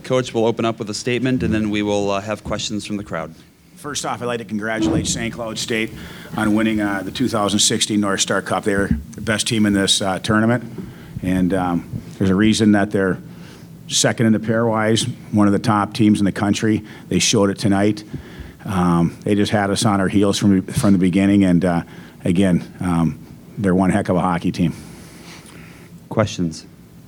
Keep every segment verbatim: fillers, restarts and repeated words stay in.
coach will open up with a statement, and then we will uh, have questions from the crowd. First off, I'd like to congratulate Saint Cloud State on winning uh, the two thousand sixteen North Star Cup. They're the best team in this uh, tournament, and um, there's a reason that they're second in the pairwise, one of the top teams in the country. They showed it tonight. Um, they just had us on our heels from from the beginning, and uh, again, um, they're one heck of a hockey team. Questions?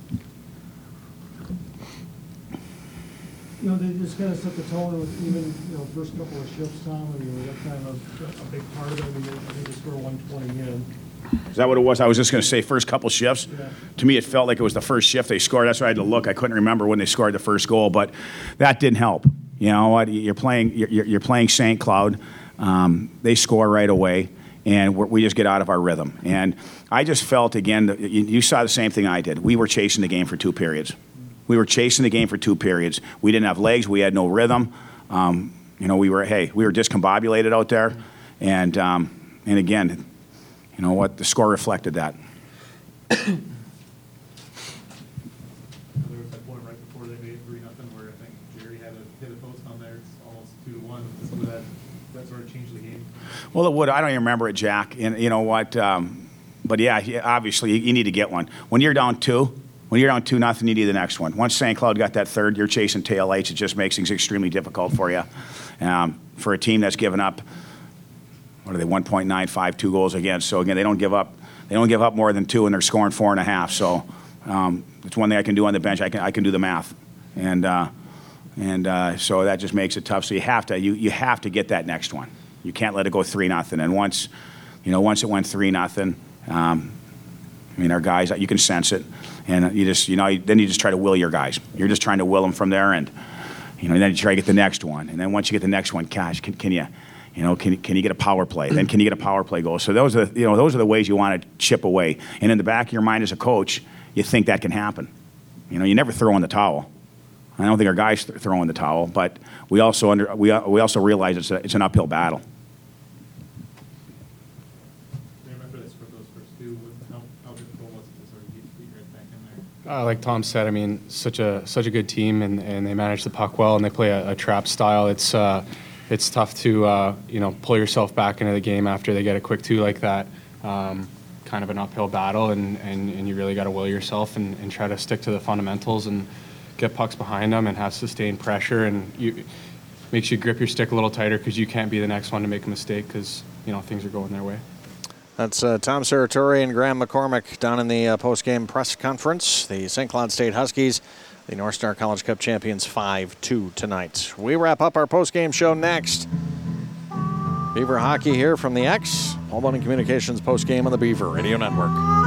You know, they just kind of set the tone with even, you know, first couple of shifts, Tom. I mean, that kind of a, a big part of it. I mean, I think they score one twenty in. Is that what it was? I was just going to say first couple shifts. Yeah. To me, it felt like it was the first shift they scored. That's why I had to look. I couldn't remember when they scored the first goal, but that didn't help. You know what? You're playing. You're, you're playing Saint Cloud. Um, they score right away, and we're, we just get out of our rhythm. And I just felt again. That you, you saw the same thing I did. We were chasing the game for two periods. We were chasing the game for two periods. We didn't have legs. We had no rhythm. Um, you know, we were hey, we were discombobulated out there, and um, and again. You know what? The score reflected that. There was that point right before they made three nothing where I think Jerry had to hit a post on there. It's almost two to one. Would that that sort of changed the game? Well, it would. I don't even remember it, Jack. And you know what? Um, but yeah, he- obviously you, you need to get one. When you're down two, when you're down two nothing, you need the next one. Once Saint Cloud got that third, you're chasing tail lights. It just makes things extremely difficult for you. Um, for a team that's given up. What are they? one point nine five, two goals against. So again, they don't give up. They don't give up more than two, and they're scoring four and a half. So um, it's one thing I can do on the bench. I can I can do the math, and uh, and uh, so that just makes it tough. So you have to you you have to get that next one. You can't let it go three nothing. And once, you know, once it went three nothing, um, I mean our guys, you can sense it, and you just you know then you just try to will your guys. You're just trying to will them from there, and you know and then you try to get the next one, and then once you get the next one, gosh, can, can you? You know, can, can you get a power play? Then can you get a power play goal? So those are, you know, those are the ways you want to chip away. And in the back of your mind as a coach, you think that can happen. You know, you never throw in the towel. I don't think our guys th- throw in the towel, but we also under we we also realize it's a, it's an uphill battle. Remember this for those first two. How, how difficult was it to sort of get get right back in there? Uh, like Tom said, I mean, such a such a good team, and, and they manage the puck well, and they play a, a trap style. It's uh, it's tough to uh, you know pull yourself back into the game after they get a quick two like that. Um, kind of an uphill battle, and, and, and you really got to will yourself and, and try to stick to the fundamentals and get pucks behind them and have sustained pressure, and you makes you grip your stick a little tighter because you can't be the next one to make a mistake because you know things are going their way. That's uh, Tom Serratore and Graham McCormick down in the uh, post-game press conference. The Saint Cloud State Huskies, the North Star College Cup champions, five two tonight. We wrap up our post-game show next. Beaver hockey here from the X, Home Communications post-game on the Beaver Radio Network.